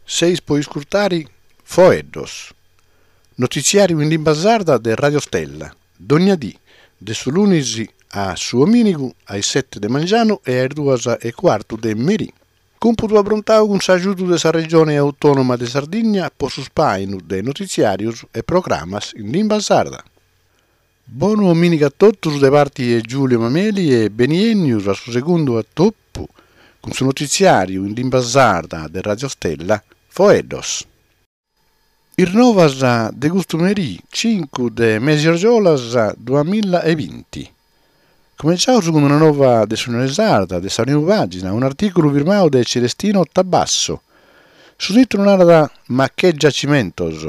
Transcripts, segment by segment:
Seis puoi ascoltare Foeddos, notiziario in lingua sarda de Radio Stella, d'ogni dì, de su lunedì a su ominigu ai 7 de mangiano e ai 2:15 de merì. Computo abbrontau con s'aiuto della regione autonoma de Sardegna po su spainu de notiziarius e programmas in lingua sarda. Buon ominigu a tutti de parti Giulio Mameli e beniennius a su secondo attoppo con su notiziario in lingua sarda de Radio Stella Foeddos. Irnovas de gustumerì 5 de Mesiergiolas 2020. Cominciamo con una nuova dessione sarda, de sa nuova pagina, un articolo firmato da Celestino Tabasso. Su titolo narra Ma che giacimentos.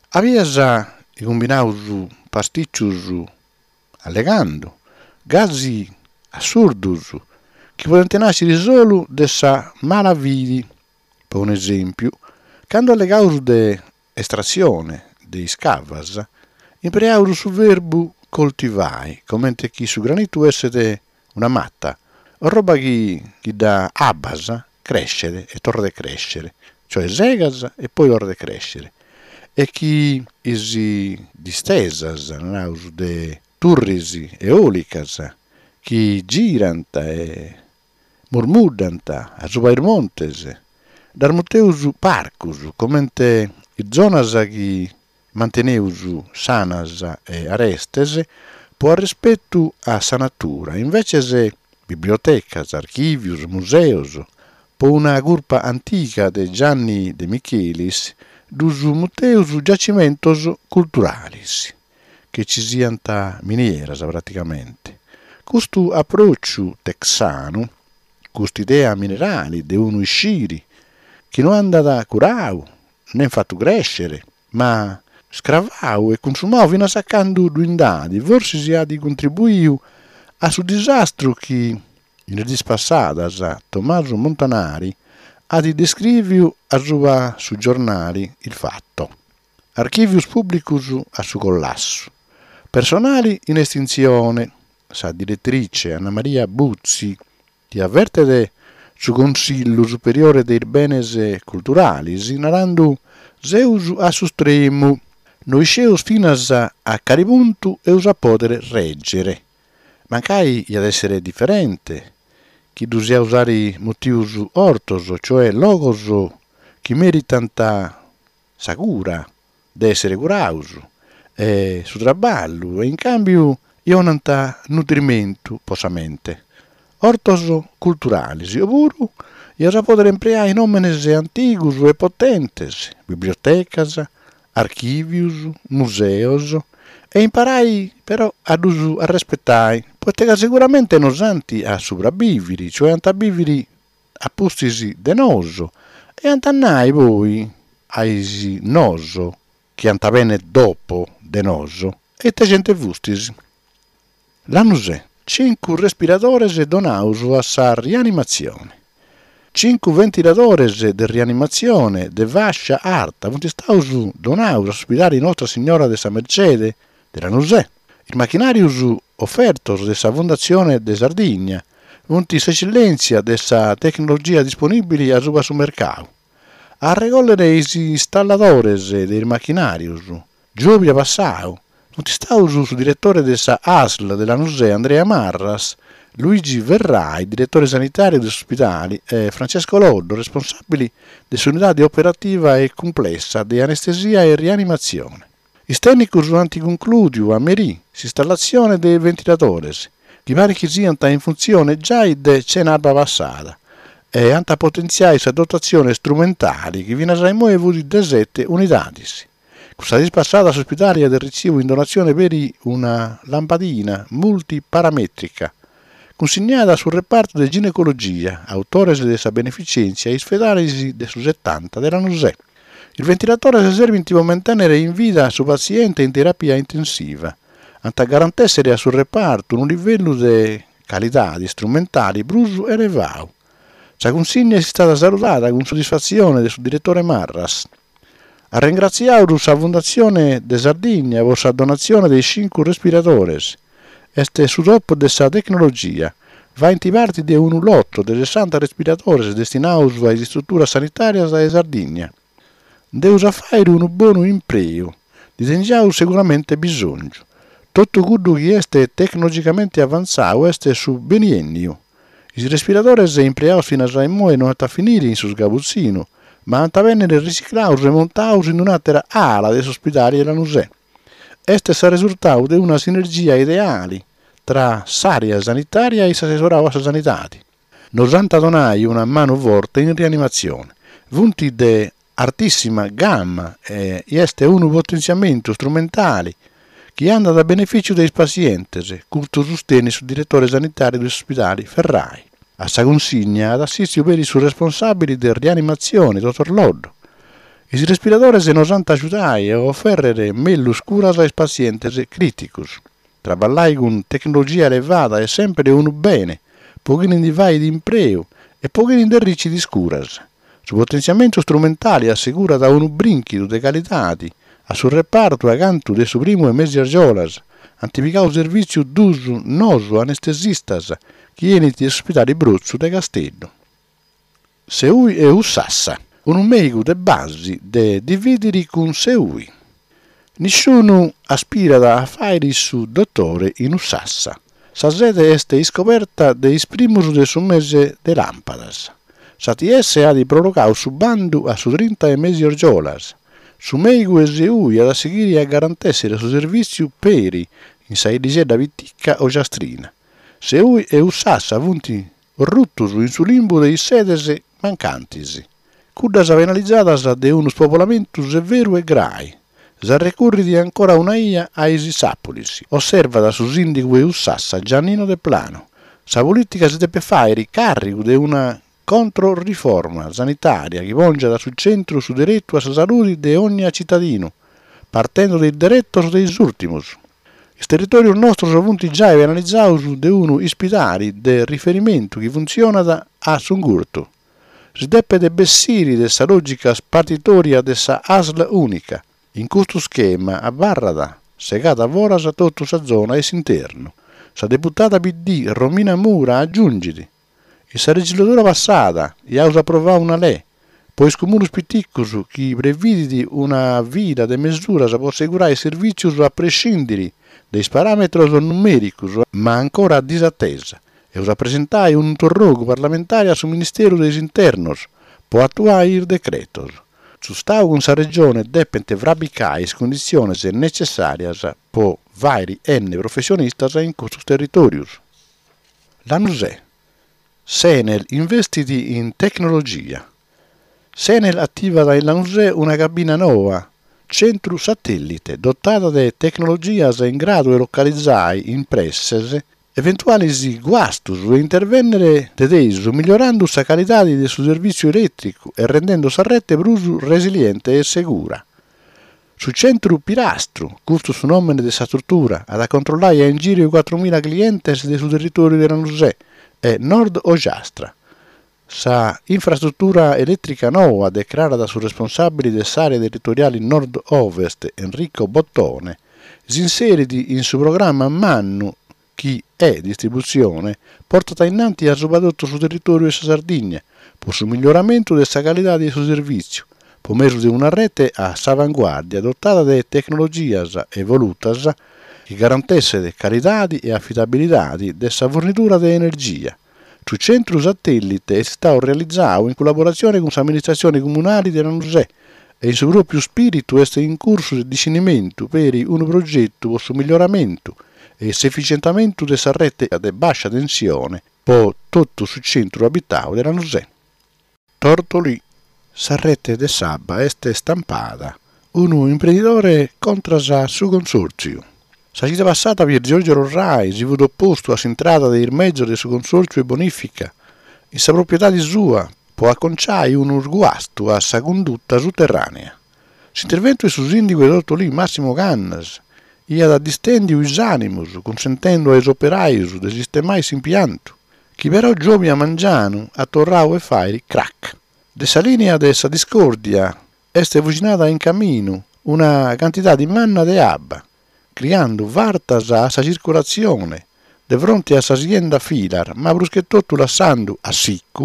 Aveva i combinaus pasticcius allegando, gasi assurdus, che potevano nascere solo de sa malavidi. Per un esempio, quando allegaus de estrazione dei scavas, impreiaus su verbo coltivai, come chi su granitu essere una matta, roba che da abbasa crescere e torna a crescere, cioè segas e poi torna a crescere, e chi isi distesas, naus de turrisi eolicas, chi giranta e murmudanta a subair montes, darmuteus parcus, commente i zonas che manteneus sanas e arestes, po rispetto a sa natura, invece se bibliotecas, archivius, museus, po una gruppa antica de Gianni de Michelis, dus muteus giacimentos culturalis, che ci sianta minieras praticamente. Questo approccio texano, quest'idea minerali de uno isciri, che non anda da curau, né fatto crescere, ma scravau e consumau fino a saccando duindadi, forse si ha di contribuire a su disastro che in dispassadas Tommaso Montanari ha di descrivere a su giornali il fatto. Archivius publicus a su collasso, personali in estinzione, sa direttrice Anna Maria Buzzi ti avverte su Consiglio Superiore dei Benes Culturali, narrando Zeus a su stremo, noi sceus finas a caripuntu e usa potere reggere. Mancai ad essere differente, chi dusia usare motivus ortos, cioè logos, chi meritanta sa cura, d'essere curaus, e su traballo, e in cambio ionanta nutrimento posamente. Ortos culturalis, oppure ia sa potere empleare nomenes antigus e potentes, bibliotecas, archivius, museos, e imparai però a rispettare, poiché sicuramente nos anti a sopravvivere, cioè antabiviri a postisi de noso, e antannai voi aisi noso, che antabene dopo de noso, e te gente vustisi. L'annusè. 5 respiradores donaus a sa rianimazione. 5 ventiladores de rianimazione de vascia arta staus donaus a ospitare Nostra Signora de Sa Mercede della Nusè. Il macchinarius offertos de sa Fondazione de Sardegna, unti s'eccellenzia de sa tecnologia disponibili a su mercato. A regollere is installadores del macchinarius, giovia passau, staus su direttore de sa ASL della Nusè Andrea Marras, Luigi Verrai, direttore sanitario degli ospitali, e Francesco Loddo, responsabili dell'unità operativa e complessa di anestesia e rianimazione. I tecnici anticoncludiu a Merì, installazione dei ventilatores, che pare che siano in funzione già de cenarba passata, e antapotenziare sa dotazione strumentali che viene a muovere da 7 unitadis. Questa dispassata ospitaria del ricevo in donazione per una lampadina multiparametrica, consegnata sul reparto di ginecologia, autore della beneficenza e sfedalisi del su 70 della Nusè. Il ventilatore si serve in momentanea in vita su paziente in terapia intensiva, anta garantessere sul reparto un livello di qualità di strumentali brusu elevato. La consegna è stata salutata con soddisfazione del suo direttore Marras. A ringraziare la Fondazione de Sardegna per la donazione dei 5 respiradores. Este su top dessa tecnologia va in parti di un lotto di 60 respiradores destinados alle strutture sanitarie de Sardegna. Deusa fare un buon imprego, disegnato sicuramente bisogno. Tutto quello che è tecnologicamente avanzato è su biennio. I respiratori sono impiegati fino a mo e non a finire in su sgabuzzino, ma a venire riciclati e montati in un'altra ala dell'ospedale della NUSE. Este è il risultato di una sinergia ideale tra l'area sanitaria e l'assessorato sanitari. 90 donai una mano forte in rianimazione, punti di altissima gamma e è un potenziamento strumentale che anda da beneficio dei pazienti, culto sostiene sul direttore sanitario dell'ospedale Ferrai. A sa consigna ad assistere per i suoi responsabili di rianimazione, dottor Loddo. I respiratori sono aiutati a offrire meglio cura ai pazienti criticus. Lavorare con tecnologia elevata è sempre un bene, pochino di vai di imprego e pochino di ricci di scuras. Su potenziamento strumentale assicura da un brinchido di qualità a sul reparto accanto del suo primo e mezziargiolas, antipicato servizio d'uso noso anestesistas, che viene di ospitare Bruzzo de Castello. Seui e Ussassa, un medico de base de dividere con Seui. Nessuno aspira a fare su dottore in Ussassa. Sa sede è scoperta dei primus de su mese de lampadas. Sa TS ha di prorogare su bando a su 30 e mesi orgiolas. Su medico e Seui ad seguire a garantire su servizio peri in saidiseda viticca o giastrina. Seui e Ussassa avunti ruttus in su limbo dei sedes mancantis. Cuddas penalizzadas de un spopolamento severo e grai. Sa recurriti ancora una ia a Isisapolis. Osserva da su sindico e Ussassa Giannino De Plano. Sa politica si deve fare carico di una controriforma sanitaria che punge da sul centro su diritto alla salute di ogni cittadino, partendo dal diritto dei ultimus. Il territorio nostro sono già analizzato su di uno ospedale di riferimento che funziona a Sungurto. Si deve de bessiri dessa logica spartitoria dessa ASL unica. In questo schema a Barrada, segata a Voras a tutta sa zona e interno. Sa deputata PD Romina Mura aggiungiti. E sa legislatura passata e ha approvato una legge. Poi comuni piccoli che prevede una vita di misura per assicurare i servizi a prescindere dai parametri numerici, ma ancora disattesa. E usa presentare un interrogo parlamentare sul Ministero degli Internos per attuare il decreto. Su stato con sa regione depende vrabicare le condizioni necessarie per vari professionisti in questo territorio. La NUSE. Senel investiti in tecnologia. Senel attiva dalla NUSE una cabina nuova, centro satellite, dotata di tecnologie in grado di localizzare impresse eventuali guastus o intervenire tedeso, migliorando la qualità del suo servizio elettrico e rendendo la rete per resiliente e sicura. Su centro Pilastro, questo su nome della struttura, ad controllare in giro i 4.000 clienti del suo territorio della NUSE e Nord Ogiastra. Sa infrastruttura elettrica nuova declarata da suo responsabile dell'area territoriale nord-ovest Enrico Bottone, si inseriti in suo programma Mannu chi è distribuzione, portata innanzi a soprattutto sul territorio di Sardegna, per il miglioramento della qualità del suo servizio, per mezzo di una rete a salvaguardia dotata di tecnologie evolute che garantisse qualità e affidabilità della fornitura di energia. Su centro satellite è stato realizzato in collaborazione con le amministrazioni comunali della NUSE e in suo proprio spirito è in corso di discernimento per un progetto per il miglioramento e l'efficientamento della rete a bassa tensione per tutto il centro abitato della NUSE. Tortoli, sa rete de Sabba è stampata. Un imprenditore contra su consorzio. La città passata per Giorgio Rorrai si fu opposto all'entrata del mezzo del suo consorzio e bonifica in sa proprietà di sua, per acconciare un guasto a sa condotta sotterranea. L'intervento di suo sindaco è Tortoli Massimo Cannas, e ad distendere i animus, consentendo ai operai di sistemare l'impianto, che però giovi a mangiano, a torrao e fare crack. Dessa linea dessa discordia è avvicinata in cammino una quantità di manna de abba, creando vartas a sa circolazione, de fronte a sa azienda filar, ma bruschettotto lasciando a sicco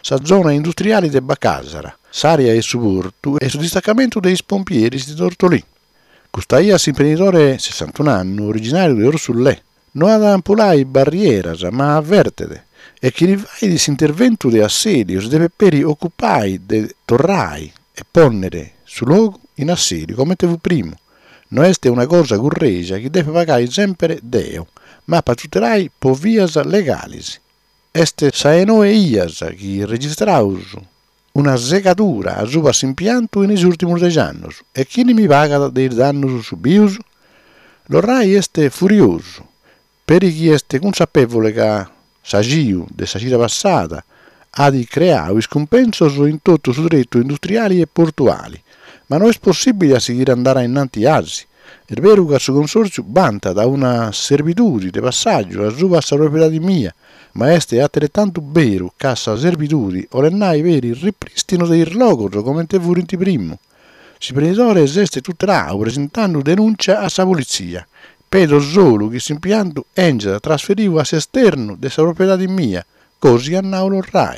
sa zona industriale de Bacasara, s'area e suburtu e su distaccamento dei pompieri di Tortolì. Custaia imprenditore 61 anni, originario di Orsullè, non ha da ampulai barrieras, ma avvertede, e chi rivai di intervento de assedio deve peri occupai de torrai e ponnere su luogo in assedio come te fu primo. Non è una cosa gurregia che deve pagare sempre Deo, ma per tutelare po vias legalis. Este saeno e ias che registraus una segatura a subas impianto in ultimos 10 anni e chi mi paga dei danni subius? Lo rai este furioso, per chi este consapevole che s'agiu de sa gira passata ha di creare scompensos in tutto su diritto industriali e portuali, ma non è possibile a seguire andare innanti asi. È vero che il suo consorzio vanta da una servitù di passaggio a sua proprietà mia, ma è altrettanto vero che questa servitù olennai veri il ripristino del logoro come te furinti primo. L'imprenditore esiste tutelato presentando denuncia a sa polizia. Pedo solo che l'impianto engeda trasferivo a esterno della proprietà mia, così annau lo rai.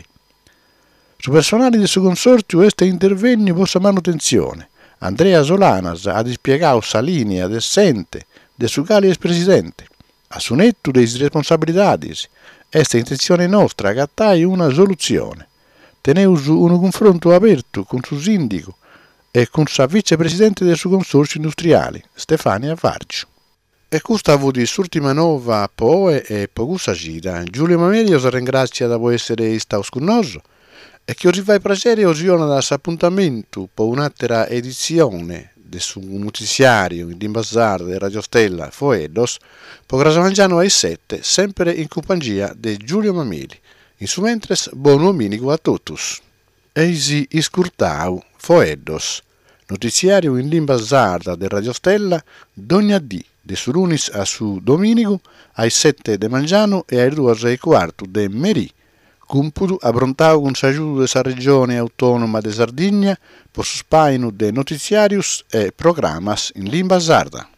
Su personale del suo consorzio este intervenne per sa manutenzione. Andrea Solanas ha dispiegato sa linea decente del suo cali ex-presidente. A sonetto dei responsabilità, esta intenzione nostra cattai una soluzione. Teneus un confronto aperto con suo sindaco e con sa vicepresidente del suo consorzio industriale, Stefania Varcio. E questa fu di l'ultima nova poe e pocusa gira. Giulio Mameli os ringrazia da essere stato con noi e che os vai piacere osiona da appuntamento per un'altra edizione del suo notiziario in lingua sarda di Radio Stella Foeddos, per Grasamangiano ai 7, sempre in compagnia di Giulio Mameli. In su mentres, buon domenico a tutti. Eisi iscurtau Foeddos, notiziario in lingua sarda di Radio Stella, d'ogni dì, de su lunis a su domenico, ai 7 de Mangiano e ai 2:15 de Merì. Cumpudu abbrontau con s'aiuto de sa regione autonoma de Sardegna per su spainu de noticiarius e programas in lingua sarda.